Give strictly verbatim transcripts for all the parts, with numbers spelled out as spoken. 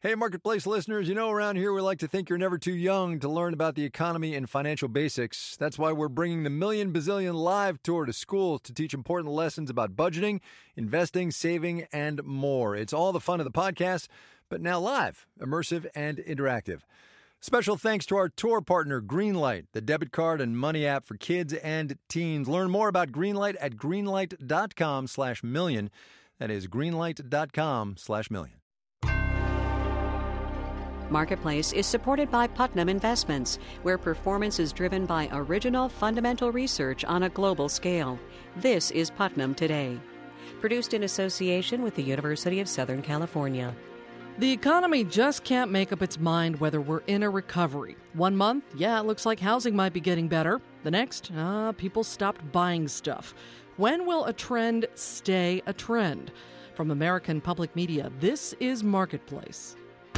Hey, Marketplace listeners, you know around here we like to think you're never too young to learn about the economy and financial basics. That's why we're bringing the Million Bazillion Live Tour to schools to teach important lessons about budgeting, investing, saving, and more. It's all the fun of the podcast, but now live, immersive, and interactive. Special thanks to our tour partner, Greenlight, the debit card and money app for kids and teens. Learn more about Greenlight at greenlight.com slash million. That is greenlight.com slash million. Marketplace is supported by Putnam Investments, where performance is driven by original fundamental research on a global scale. This is Putnam Today. Produced in association with the University of Southern California. The economy just can't make up its mind whether we're in a recovery. One month, yeah, it looks like housing might be getting better. The next, uh, people stopped buying stuff. When will a trend stay a trend? From American Public Media, this is Marketplace.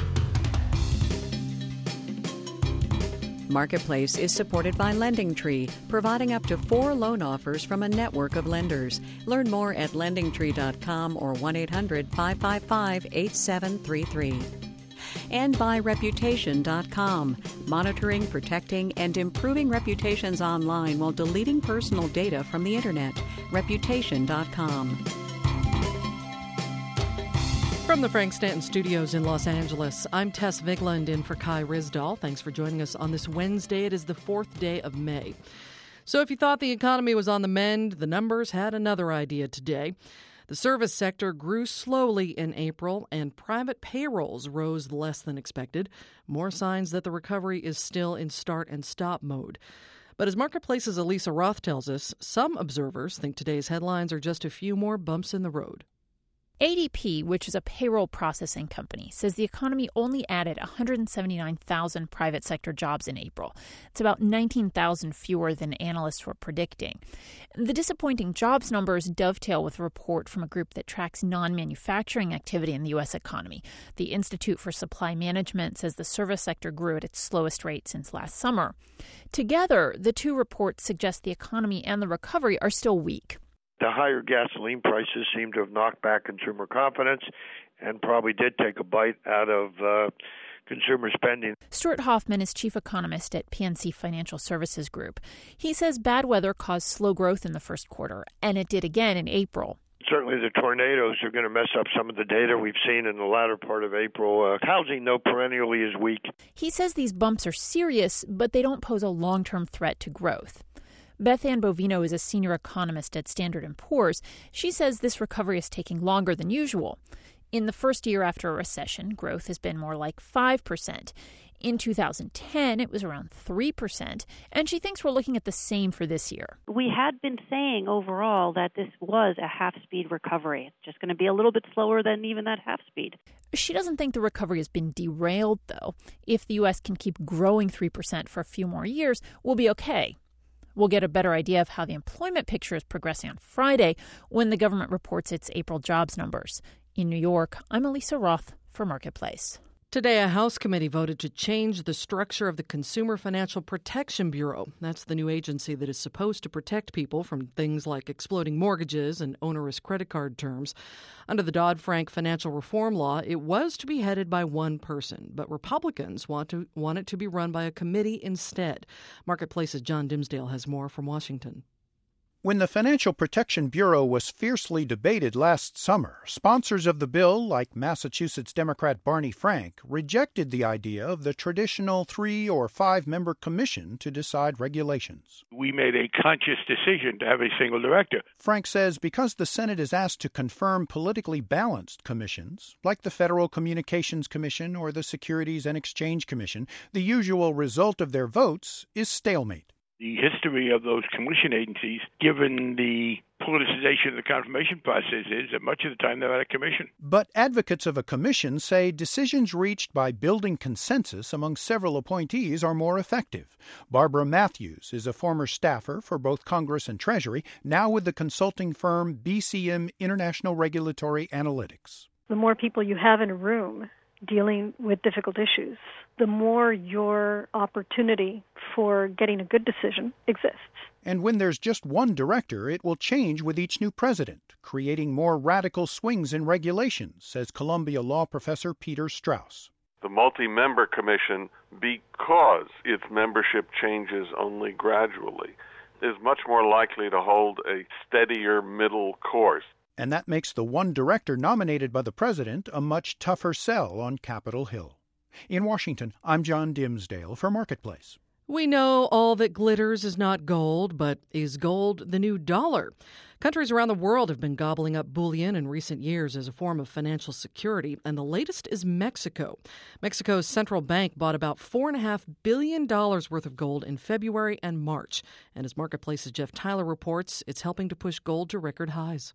Marketplace is supported by LendingTree, providing up to four loan offers from a network of lenders. Learn more at lending tree dot com or one eight hundred five five five eight seven three three. And by reputation dot com, monitoring, protecting, and improving reputations online while deleting personal data from the Internet. reputation dot com. From the Frank Stanton Studios in Los Angeles, I'm Tess Vigland in for Kai Risdahl. Thanks for joining us on this Wednesday. It is the fourth day of May. So if you thought the economy was on the mend, the numbers had another idea today. The service sector grew slowly in April, and private payrolls rose less than expected. More signs that the recovery is still in start and stop mode. But as Marketplace's Elisa Roth tells us, some observers think today's headlines are just a few more bumps in the road. A D P, which is a payroll processing company, says the economy only added one hundred seventy-nine thousand private sector jobs in April. It's about nineteen thousand fewer than analysts were predicting. The disappointing jobs numbers dovetail with a report from a group that tracks non-manufacturing activity in the U S economy. The Institute for Supply Management says the service sector grew at its slowest rate since last summer. Together, the two reports suggest the economy and the recovery are still weak. The higher gasoline prices seem to have knocked back consumer confidence and probably did take a bite out of uh, consumer spending. Stuart Hoffman is chief economist at P N C Financial Services Group. He says bad weather caused slow growth in the first quarter, and it did again in April. Certainly the tornadoes are going to mess up some of the data we've seen in the latter part of April. Uh, housing, though, perennially is weak. He says these bumps are serious, but they don't pose a long-term threat to growth. Beth Ann Bovino is a senior economist at Standard and Poor's. She says this recovery is taking longer than usual. In the first year after a recession, growth has been more like five percent. In two thousand ten, it was around three percent, and she thinks we're looking at the same for this year. We had been saying overall that this was a half-speed recovery. It's just going to be a little bit slower than even that half-speed. She doesn't think the recovery has been derailed, though. If the U S can keep growing three percent for a few more years, we'll be okay. We'll get a better idea of how the employment picture is progressing on Friday when the government reports its April jobs numbers. In New York, I'm Elisa Roth for Marketplace. Today, a House committee voted to change the structure of the Consumer Financial Protection Bureau. That's the new agency that is supposed to protect people from things like exploding mortgages and onerous credit card terms. Under the Dodd-Frank financial reform law, it was to be headed by one person, but Republicans want to want it to be run by a committee instead. Marketplace's John Dimsdale has more from Washington. When the Financial Protection Bureau was fiercely debated last summer, sponsors of the bill, like Massachusetts Democrat Barney Frank, rejected the idea of the traditional three- or five-member commission to decide regulations. We made a conscious decision to have a single director. Frank says because the Senate is asked to confirm politically balanced commissions, like the Federal Communications Commission or the Securities and Exchange Commission, the usual result of their votes is stalemate. The history of those commission agencies, given the politicization of the confirmation process, is that much of the time they're out of commission. But advocates of a commission say decisions reached by building consensus among several appointees are more effective. Barbara Matthews is a former staffer for both Congress and Treasury, now with the consulting firm B C M International Regulatory Analytics. The more people you have in a room dealing with difficult issues, the more your opportunity for getting a good decision exists. And when there's just one director, it will change with each new president, creating more radical swings in regulations, says Columbia law professor Peter Strauss. the multi-member commission, because its membership changes only gradually, is much more likely to hold a steadier middle course. And that makes the one director nominated by the president a much tougher sell on Capitol Hill. In Washington, I'm John Dimsdale for Marketplace. We know all that glitters is not gold, but is gold the new dollar? Countries around the world have been gobbling up bullion in recent years as a form of financial security, and the latest is Mexico. Mexico's central bank bought about four point five billion dollars worth of gold in February and March. And as Marketplace's Jeff Tyler reports, it's helping to push gold to record highs.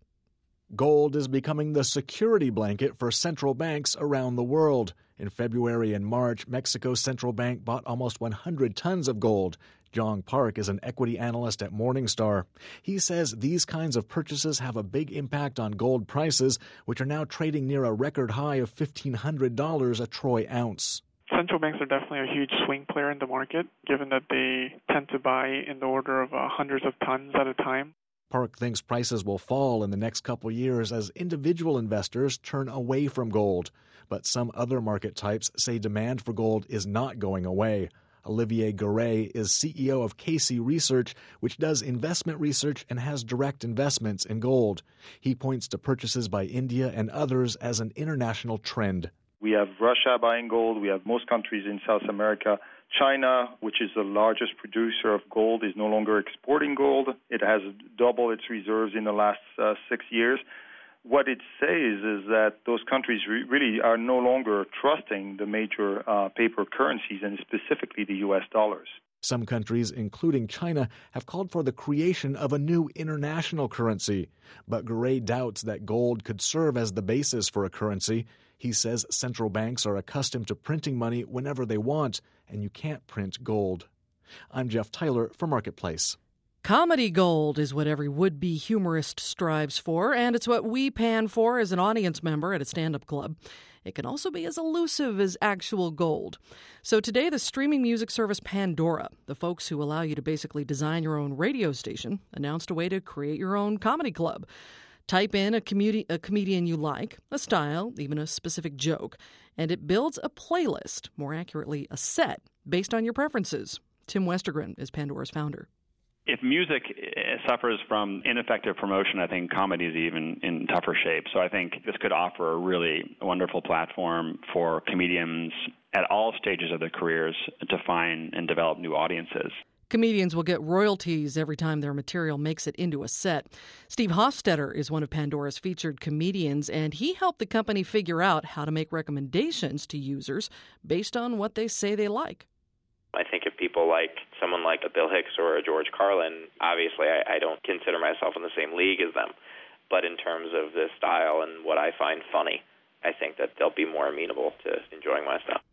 Gold is becoming the security blanket for central banks around the world. In February and March, Mexico's central bank bought almost one hundred tons of gold. Jong Park is an equity analyst at Morningstar. He says these kinds of purchases have a big impact on gold prices, which are now trading near a record high of fifteen hundred dollars a troy ounce. Central banks are definitely a huge swing player in the market, given that they tend to buy in the order of uh, hundreds of tons at a time. Park thinks prices will fall in the next couple years as individual investors turn away from gold. But some other market types say demand for gold is not going away. Olivier Garay is C E O of Casey Research, which does investment research and has direct investments in gold. He points to purchases by India and others as an international trend. We have Russia buying gold. We have most countries in South America. China, which is the largest producer of gold, is no longer exporting gold. It has doubled its reserves in the last uh, six years. What it says is that those countries re- really are no longer trusting the major uh, paper currencies, and specifically the U S dollars. Some countries, including China, have called for the creation of a new international currency. But Garay doubts that gold could serve as the basis for a currency. He says central banks are accustomed to printing money whenever they want, and you can't print gold. I'm Jeff Tyler for Marketplace. Comedy gold is what every would-be humorist strives for, and it's what we pan for as an audience member at a stand-up club. It can also be as elusive as actual gold. So today, the streaming music service Pandora, the folks who allow you to basically design your own radio station, announced a way to create your own comedy club. Type in a, comedi- a comedian you like, a style, even a specific joke, and it builds a playlist, more accurately, a set, based on your preferences. Tim Westergren is Pandora's founder. If music suffers from ineffective promotion, I think comedy is even in tougher shape. So I think this could offer a really wonderful platform for comedians at all stages of their careers to find and develop new audiences. Comedians will get royalties every time their material makes it into a set. Steve Hofstetter is one of Pandora's featured comedians, and he helped the company figure out how to make recommendations to users based on what they say they like. I think if people like someone like a Bill Hicks or a George Carlin, obviously I, I don't consider myself in the same league as them. But in terms of the style and what I find funny, I think that they'll be more amenable to enjoying my stuff.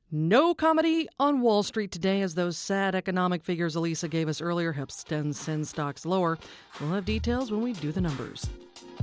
No comedy on Wall Street today as those sad economic figures Elisa gave us earlier help send stocks lower. We'll have details when we do the numbers.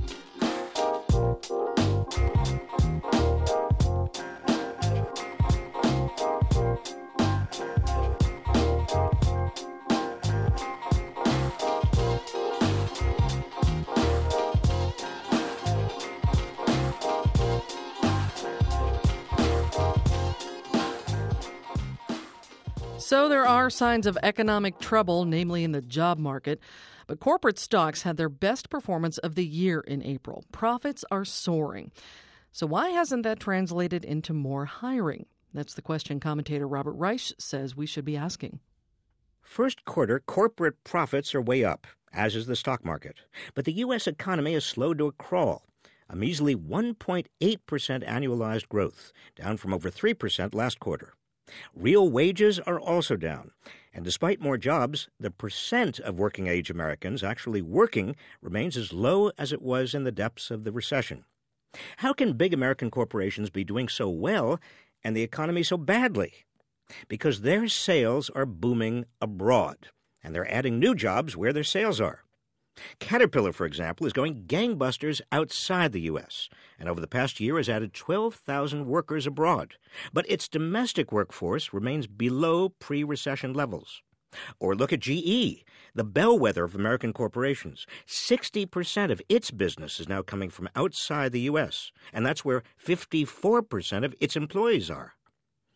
So there are signs of economic trouble, namely in the job market. But corporate stocks had their best performance of the year in April. Profits are soaring. So why hasn't that translated into more hiring? That's the question commentator Robert Reich says we should be asking. First quarter corporate profits are way up, as is the stock market. But the U S economy is slowed to a crawl, a measly one point eight percent annualized growth, down from over three percent last quarter. Real wages are also down, and despite more jobs, the percent of working-age Americans actually working remains as low as it was in the depths of the recession. How can big American corporations be doing so well and the economy so badly? Because their sales are booming abroad, and they're adding new jobs where their sales are. Caterpillar, for example, is going gangbusters outside the U S, and over the past year has added twelve thousand workers abroad. But its domestic workforce remains below pre-recession levels. Or look at G E, the bellwether of American corporations. sixty percent of its business is now coming from outside the U S, and that's where fifty-four percent of its employees are.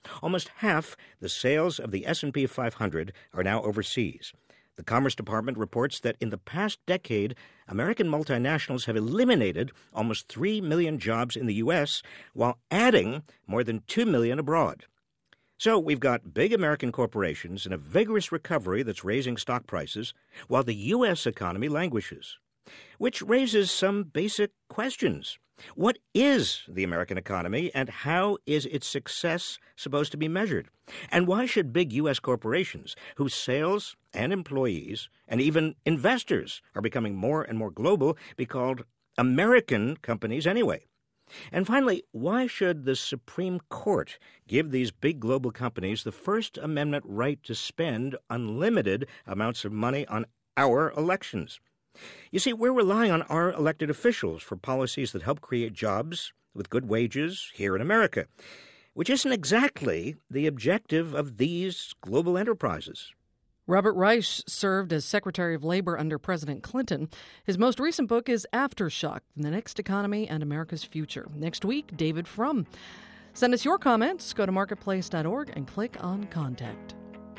Almost half the sales of the S and P five hundred are now overseas. The Commerce Department reports that in the past decade, American multinationals have eliminated almost three million jobs in the U S while adding more than two million abroad. So we've got big American corporations and a vigorous recovery that's raising stock prices while the U S economy languishes, which raises some basic questions. What is the American economy, and how is its success supposed to be measured? And why should big U S corporations, whose sales and employees and even investors are becoming more and more global, be called American companies anyway? And finally, why should the Supreme Court give these big global companies the First Amendment right to spend unlimited amounts of money on our elections? You see, we're relying on our elected officials for policies that help create jobs with good wages here in America, which isn't exactly the objective of these global enterprises. Robert Reich served as Secretary of Labor under President Clinton. His most recent book is Aftershock, The Next Economy and America's Future. Next week, David Frum. Send us your comments. Go to marketplace dot org and click on Contact.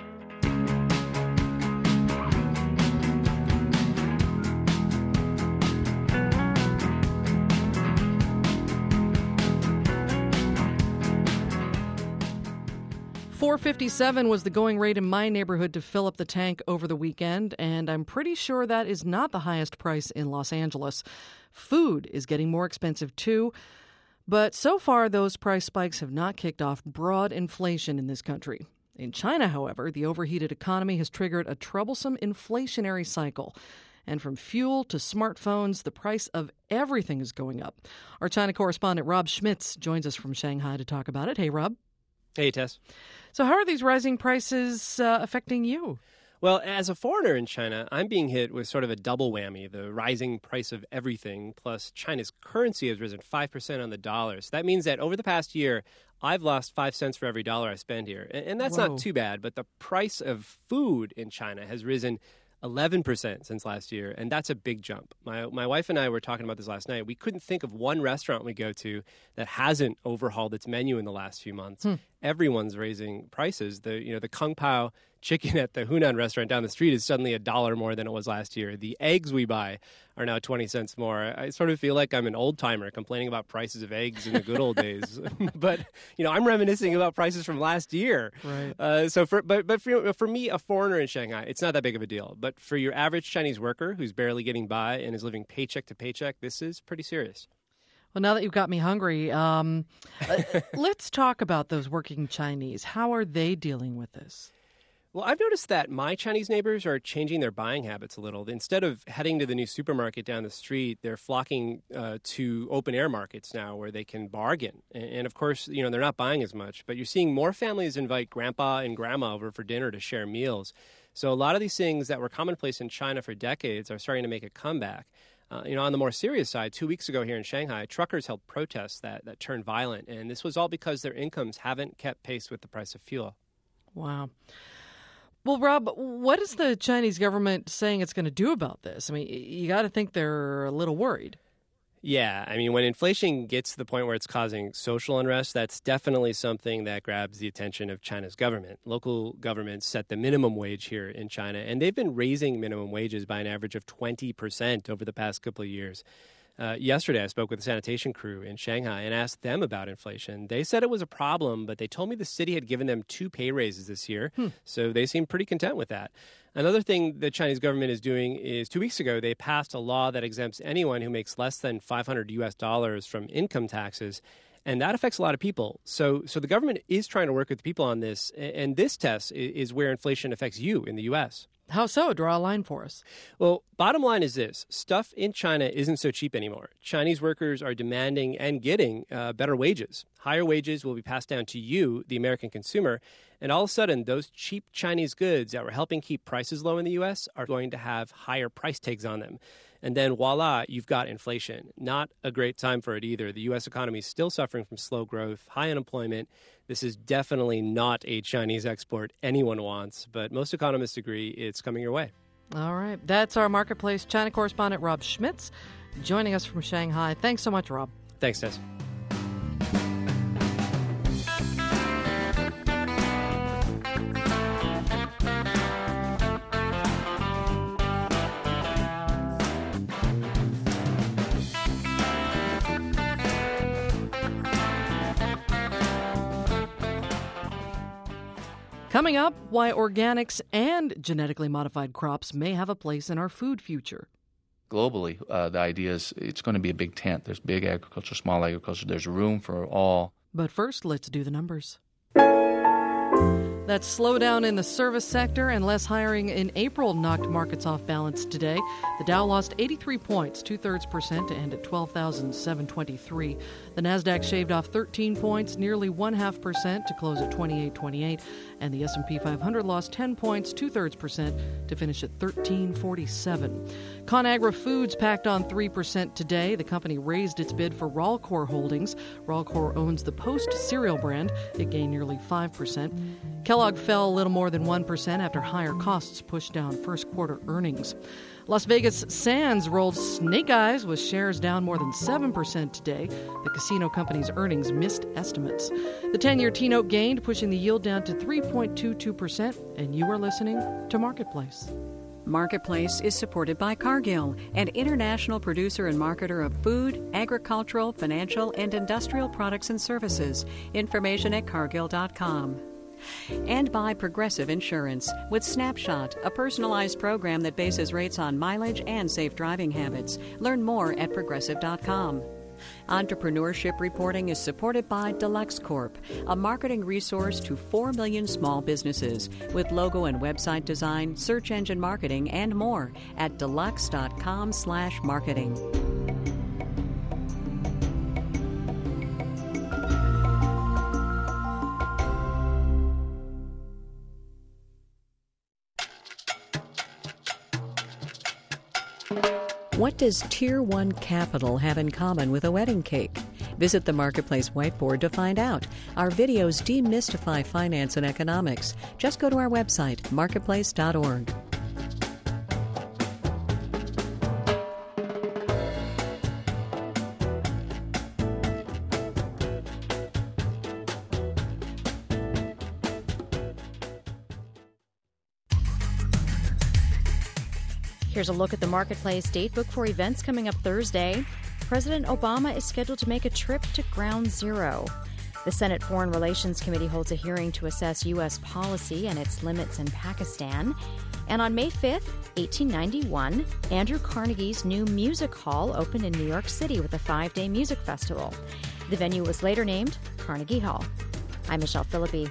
four fifty-seven was the going rate in my neighborhood to fill up the tank over the weekend, and I'm pretty sure that is not the highest price in Los Angeles. Food is getting more expensive too, but so far those price spikes have not kicked off broad inflation in this country. In China, however, the overheated economy has triggered a troublesome inflationary cycle. And from fuel to smartphones, the price of everything is going up. Our China correspondent Rob Schmitz joins us from Shanghai to talk about it. Hey, Rob. Hey, Tess. So how are these rising prices uh, affecting you? Well, as a foreigner in China, I'm being hit with sort of a double whammy, the rising price of everything, plus China's currency has risen five percent on the dollar. So that means that over the past year, I've lost five cents for every dollar I spend here. And that's Whoa. Not too bad, but the price of food in China has risen eleven percent since last year, and that's a big jump. My my wife and I were talking about this last night. We couldn't think of one restaurant we go to that hasn't overhauled its menu in the last few months. Hmm. Everyone's raising prices. The you know the Kung Pao chicken at the Hunan restaurant down the street is suddenly a dollar more than it was last year. The eggs we buy are now twenty cents more. I sort of feel like I'm an old timer complaining about prices of eggs in the good old days. But you know, I'm reminiscing about prices from last year. Right. Uh, so, for but but for for me, a foreigner in Shanghai, it's not that big of a deal. But for your average Chinese worker who's barely getting by and is living paycheck to paycheck, this is pretty serious. Well, now that you've got me hungry, um, uh, let's talk about those working Chinese. How are they dealing with this? Well, I've noticed that my Chinese neighbors are changing their buying habits a little. Instead of heading to the new supermarket down the street, they're flocking uh, to open-air markets now where they can bargain. And, and, of course, you know, they're not buying as much. But you're seeing more families invite grandpa and grandma over for dinner to share meals. So a lot of these things that were commonplace in China for decades are starting to make a comeback. Uh, you know, on the more serious side, two weeks ago here in Shanghai, truckers held protests that, that turned violent. And this was all because their incomes haven't kept pace with the price of fuel. Wow. Well, Rob, what is the Chinese government saying it's going to do about this? I mean, you got to think they're a little worried. Yeah, I mean, when inflation gets to the point where it's causing social unrest, that's definitely something that grabs the attention of China's government. Local governments set the minimum wage here in China, and they've been raising minimum wages by an average of twenty percent over the past couple of years. Uh, yesterday, I spoke with a sanitation crew in Shanghai and asked them about inflation. They said it was a problem, but they told me the city had given them two pay raises this year, hmm. so they seem pretty content with that. Another thing the Chinese government is doing is two weeks ago, they passed a law that exempts anyone who makes less than five hundred U S dollars from income taxes, and that affects a lot of people. So so the government is trying to work with people on this, and this test is where inflation affects you in the U S. How so? Draw a line for us. Well, bottom line is this. Stuff in China isn't so cheap anymore. Chinese workers are demanding and getting uh, better wages. Higher wages will be passed down to you, the American consumer, and all of a sudden, those cheap Chinese goods that were helping keep prices low in the U S are going to have higher price tags on them. And then voila, you've got inflation. Not a great time for it either. The U S economy is still suffering from slow growth, high unemployment. This is definitely not a Chinese export anyone wants, but most economists agree it's coming your way. All right. That's our Marketplace China correspondent, Rob Schmitz, joining us from Shanghai. Thanks so much, Rob. Thanks, Tess. Coming up, why organics and genetically modified crops may have a place in our food future. Globally, uh, the idea is it's going to be a big tent. There's big agriculture, small agriculture. There's room for all. But first, let's do the numbers. That slowdown in the service sector and less hiring in April knocked markets off balance today. The Dow lost eighty-three points, two-thirds percent, to end at twelve thousand seven hundred twenty-three. The Nasdaq shaved off thirteen points, nearly one-half percent, to close at twenty-eight twenty-eight. And the S and P five hundred lost ten points, two-thirds percent, to finish at thirteen forty-seven. ConAgra Foods packed on three percent today. The company raised its bid for Rawlcore Holdings. Rawlcore owns the Post cereal brand. It gained nearly five percent. Kellogg fell a little more than one percent after higher costs pushed down first quarter earnings. Las Vegas Sands rolled snake eyes with shares down more than seven percent today. The casino company's earnings missed estimates. The ten-year T-note gained, pushing the yield down to three point two two percent. And you are listening to Marketplace. Marketplace is supported by Cargill, an international producer and marketer of food, agricultural, financial, and industrial products and services. Information at cargill dot com. And by Progressive Insurance, with Snapshot, a personalized program that bases rates on mileage and safe driving habits. Learn more at progressive dot com. Entrepreneurship reporting is supported by Deluxe Corp, a marketing resource to four million small businesses, with logo and website design, search engine marketing, and more at deluxe dot com slash marketing. What does Tier one Capital have in common with a wedding cake? Visit the Marketplace whiteboard to find out. Our videos demystify finance and economics. Just go to our website, marketplace dot org. Here's a look at the Marketplace datebook for events coming up Thursday. President Obama is scheduled to make a trip to Ground Zero. The Senate Foreign Relations Committee holds a hearing to assess U S policy and its limits in Pakistan. And on May fifth, eighteen ninety-one, Andrew Carnegie's new music hall opened in New York City with a five-day music festival. The venue was later named Carnegie Hall. I'm Michelle Philippi.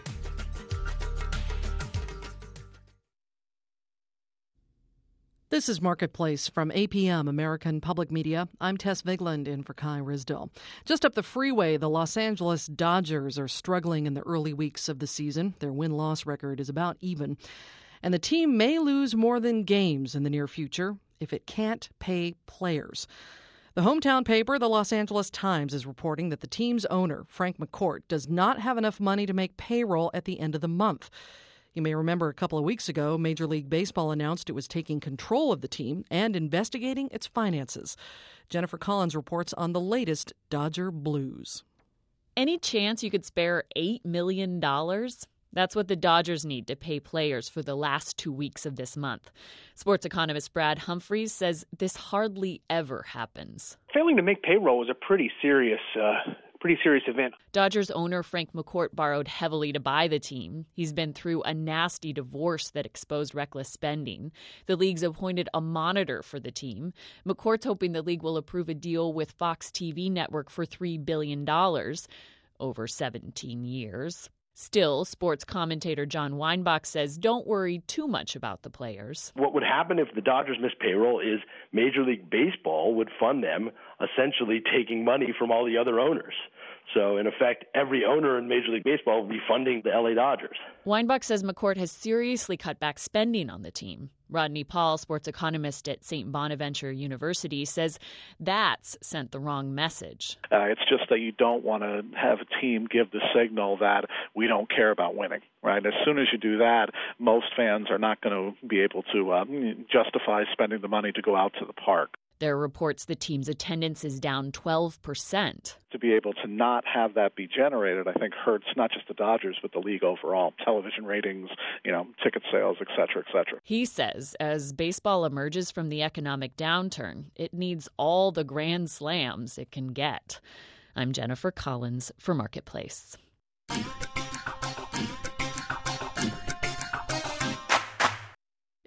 This is Marketplace from A P M, American Public Media. I'm Tess Vigland in for Kai Risdell. Just up the freeway, the Los Angeles Dodgers are struggling in the early weeks of the season. Their win-loss record is about even. And the team may lose more than games in the near future if it can't pay players. The hometown paper, the Los Angeles Times, is reporting that the team's owner, Frank McCourt, does not have enough money to make payroll at the end of the month. You may remember a couple of weeks ago, Major League Baseball announced it was taking control of the team and investigating its finances. Jennifer Collins reports on the latest Dodger blues. Any chance you could spare eight million dollars? That's what the Dodgers need to pay players for the last two weeks of this month. Sports economist Brad Humphreys says this hardly ever happens. Failing to make payroll is a pretty serious uh Pretty serious event. Dodgers owner Frank McCourt borrowed heavily to buy the team. He's been through a nasty divorce that exposed reckless spending. The league's appointed a monitor for the team. McCourt's hoping the league will approve a deal with Fox T V network for three billion dollars over seventeen years. Still, sports commentator John Weinbach says don't worry too much about the players. What would happen if the Dodgers missed payroll is Major League Baseball would fund them, essentially taking money from all the other owners. So, in effect, every owner in Major League Baseball would be funding the L A Dodgers. Weinbach says McCourt has seriously cut back spending on the team. Rodney Paul, sports economist at Saint Bonaventure University, says that's sent the wrong message. Uh, it's just that you don't want to have a team give the signal that we don't care about winning, right? As soon as you do that, most fans are not going to be able to uh, justify spending the money to go out to the park. There are reports the team's attendance is down twelve percent. To be able to not have that be generated, I think, hurts not just the Dodgers, but the league overall. Television ratings, you know, ticket sales, et cetera, et cetera. He says as baseball emerges from the economic downturn, it needs all the grand slams it can get. I'm Jennifer Collins for Marketplace.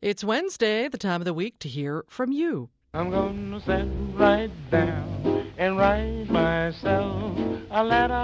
It's Wednesday, the time of the week to hear from you. I'm gonna sit right down and write myself a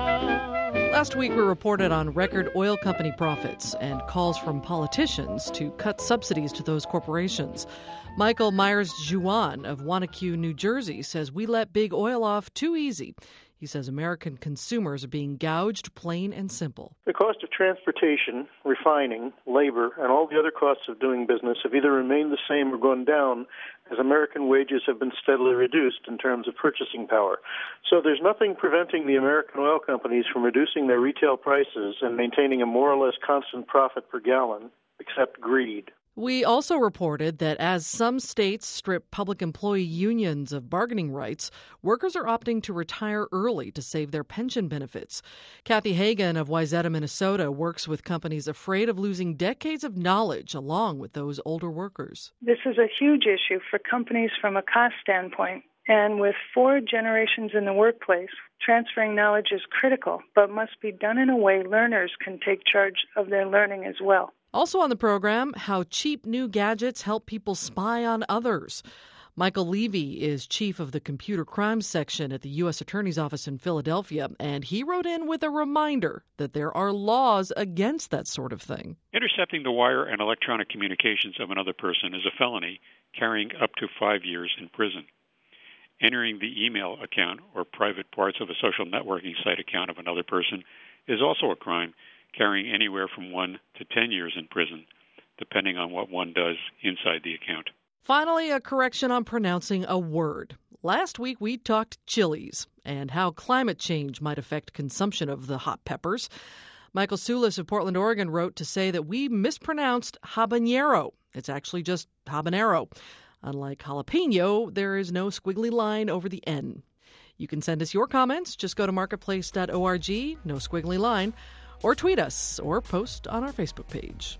letter. Last week, we reported on record oil company profits and calls from politicians to cut subsidies to those corporations. Michael Myers-Juwan of Wanacue, New Jersey, says we let big oil off too easy. He says American consumers are being gouged, plain and simple. The cost of transportation, refining, labor, and all the other costs of doing business have either remained the same or gone down as American wages have been steadily reduced in terms of purchasing power. So there's nothing preventing the American oil companies from reducing their retail prices and maintaining a more or less constant profit per gallon, except greed. We also reported that as some states strip public employee unions of bargaining rights, workers are opting to retire early to save their pension benefits. Kathy Hagan of Wayzata, Minnesota, works with companies afraid of losing decades of knowledge along with those older workers. This is a huge issue for companies from a cost standpoint. And with four generations in the workplace, transferring knowledge is critical, but must be done in a way learners can take charge of their learning as well. Also on the program, how cheap new gadgets help people spy on others. Michael Levy is chief of the computer crimes section at the U S Attorney's Office in Philadelphia, and he wrote in with a reminder that there are laws against that sort of thing. Intercepting the wire and electronic communications of another person is a felony, carrying up to five years in prison. Entering the email account or private parts of a social networking site account of another person is also a crime, carrying anywhere from one to ten years in prison, depending on what one does inside the account. Finally, a correction on pronouncing a word. Last week, we talked chilies and how climate change might affect consumption of the hot peppers. Michael Sulis of Portland, Oregon, wrote to say that we mispronounced habanero. It's actually just habanero. Unlike jalapeno, there is no squiggly line over the N. You can send us your comments. Just go to marketplace dot org, no squiggly line, or tweet us, or post on our Facebook page.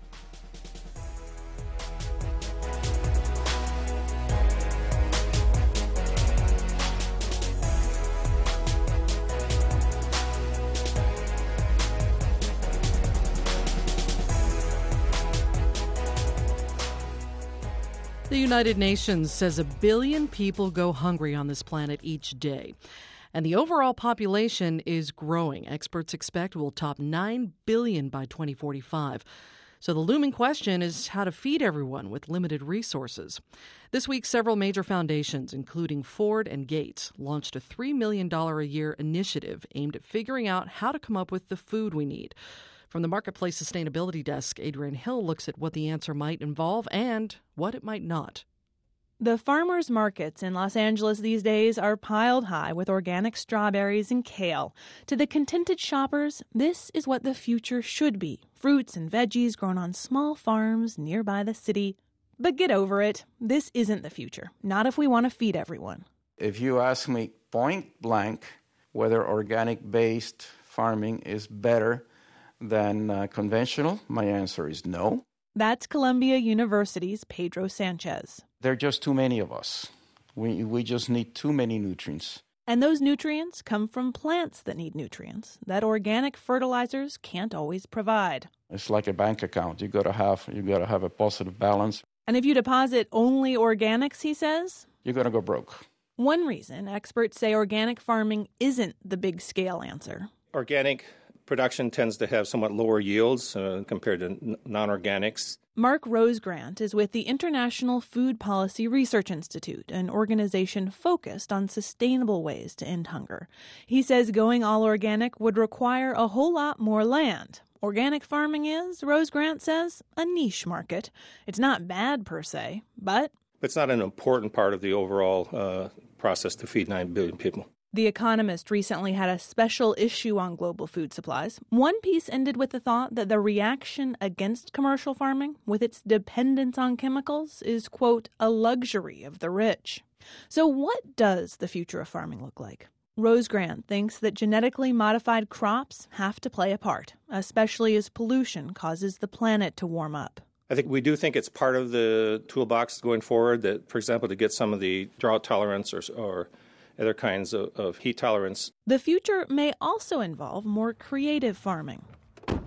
The United Nations says a billion people go hungry on this planet each day. And the overall population is growing. Experts expect will top nine billion by twenty forty-five. So the looming question is how to feed everyone with limited resources. This week, several major foundations, including Ford and Gates, launched a three million dollars a year initiative aimed at figuring out how to come up with the food we need. From the Marketplace Sustainability Desk, Adrienne Hill looks at what the answer might involve and what it might not. The farmers' markets in Los Angeles these days are piled high with organic strawberries and kale. To the contented shoppers, this is what the future should be. Fruits and veggies grown on small farms nearby the city. But get over it. This isn't the future. Not if we want to feed everyone. If you ask me point blank whether organic-based farming is better than uh, conventional, my answer is no. That's Columbia University's Pedro Sanchez. There are just too many of us. We we just need too many nutrients. And those nutrients come from plants that need nutrients that organic fertilizers can't always provide. It's like a bank account. You gotta have you gotta have a positive balance. And if you deposit only organics, he says, you're gonna go broke. One reason experts say organic farming isn't the big scale answer. Organic production tends to have somewhat lower yields uh, compared to n- non-organics. Mark Rosegrant is with the International Food Policy Research Institute, an organization focused on sustainable ways to end hunger. He says going all organic would require a whole lot more land. Organic farming is, Rosegrant says, a niche market. It's not bad per se, but it's not an important part of the overall uh, process to feed nine billion people. The Economist recently had a special issue on global food supplies. One piece ended with the thought that the reaction against commercial farming, with its dependence on chemicals, is, quote, a luxury of the rich. So what does the future of farming look like? Rosegrant thinks that genetically modified crops have to play a part, especially as pollution causes the planet to warm up. I think we do think it's part of the toolbox going forward that, for example, to get some of the drought tolerance or, or other kinds of, of heat tolerance. The future may also involve more creative farming.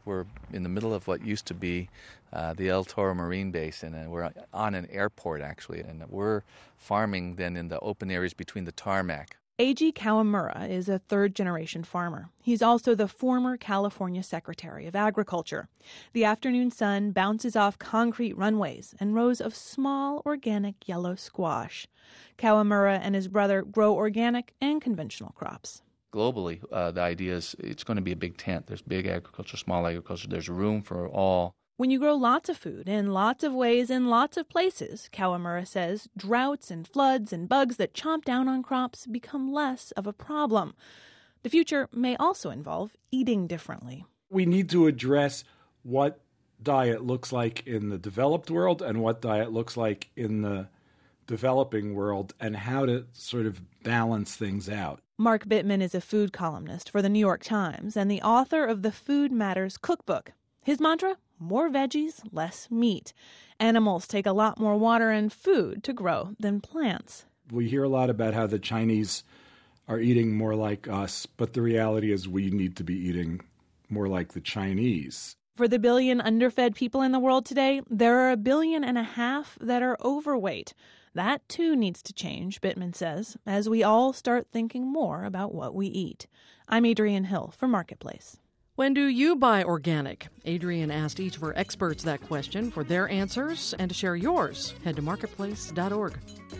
We're in the middle of what used to be uh, the El Toro Marine Basin, and we're on an airport, actually, and we're farming then in the open areas between the tarmac. Eiji Kawamura is a third-generation farmer. He's also the former California Secretary of Agriculture. The afternoon sun bounces off concrete runways and rows of small organic yellow squash. Kawamura and his brother grow organic and conventional crops. Globally, uh, the idea is it's going to be a big tent. There's big agriculture, small agriculture. There's room for all. When you grow lots of food in lots of ways in lots of places, Kawamura says, droughts and floods and bugs that chomp down on crops become less of a problem. The future may also involve eating differently. We need to address what diet looks like in the developed world and what diet looks like in the developing world and how to sort of balance things out. Mark Bittman is a food columnist for the New York Times and the author of the Food Matters Cookbook. His mantra? More veggies, less meat. Animals take a lot more water and food to grow than plants. We hear a lot about how the Chinese are eating more like us, but the reality is we need to be eating more like the Chinese. For the billion underfed people in the world today, there are a billion and a half that are overweight. That, too, needs to change, Bittman says, as we all start thinking more about what we eat. I'm Adrienne Hill for Marketplace. When do you buy organic? Adrienne asked each of our experts that question. For their answers and to share yours, head to marketplace dot org.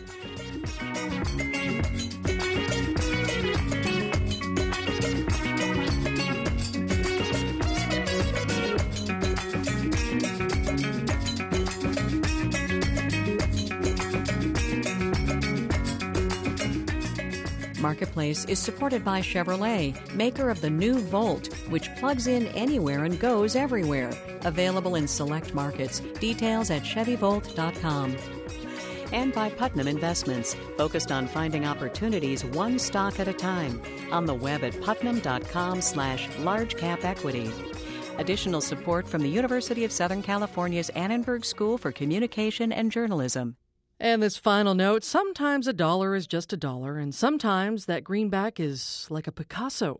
Marketplace is supported by Chevrolet, maker of the new Volt, which plugs in anywhere and goes everywhere. Available in select markets. Details at chevy volt dot com. And by Putnam Investments, focused on finding opportunities one stock at a time. On the web at putnam dot com slash large cap equity. Additional support from the University of Southern California's Annenberg School for Communication and Journalism. And this final note, sometimes a dollar is just a dollar, and sometimes that greenback is like a Picasso.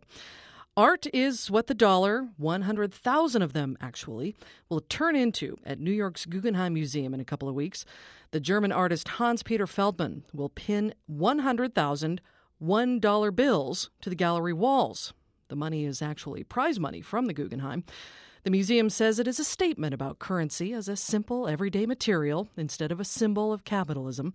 Art is what the dollar, one hundred thousand of them actually, will turn into at New York's Guggenheim Museum in a couple of weeks. The German artist Hans-Peter Feldman will pin one hundred thousand one-dollar bills to the gallery walls. The money is actually prize money from the Guggenheim. The museum says it is a statement about currency as a simple, everyday material instead of a symbol of capitalism.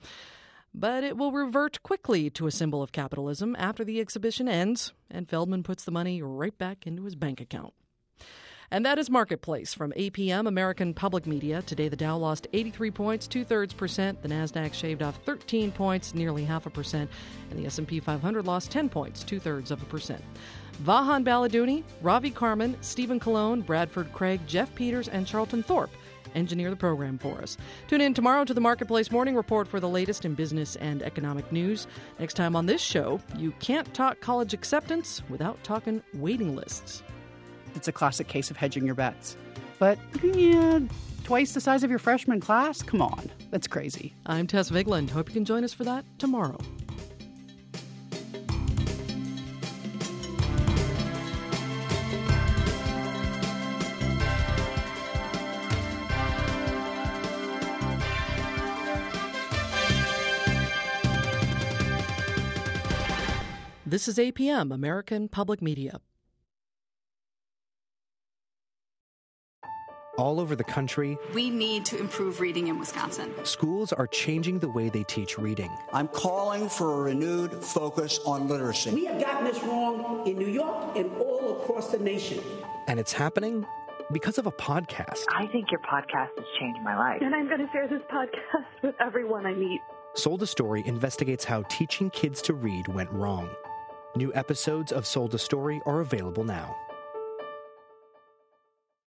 But it will revert quickly to a symbol of capitalism after the exhibition ends, and Feldman puts the money right back into his bank account. And that is Marketplace from A P M, American Public Media. Today the Dow lost eighty-three points, two-thirds percent. The Nasdaq shaved off thirteen points, nearly half a percent. And the S and P five hundred lost ten points, two-thirds of a percent. Vahan Baladouni, Ravi Carmen, Stephen Colon, Bradford Craig, Jeff Peters, and Charlton Thorpe engineer the program for us. Tune in tomorrow to the Marketplace Morning Report for the latest in business and economic news. Next time on this show, you can't talk college acceptance without talking waiting lists. It's a classic case of hedging your bets. But, yeah, twice the size of your freshman class? Come on, that's crazy. I'm Tess Vigland. Hope you can join us for that tomorrow. This is A P M, American Public Media. All over the country, we need to improve reading in Wisconsin. Schools are changing the way they teach reading. I'm calling for a renewed focus on literacy. We have gotten this wrong in New York and all across the nation. And it's happening because of a podcast. I think your podcast has changed my life. And I'm going to share this podcast with everyone I meet. Sold a Story investigates how teaching kids to read went wrong. New episodes of Sold a Story are available now.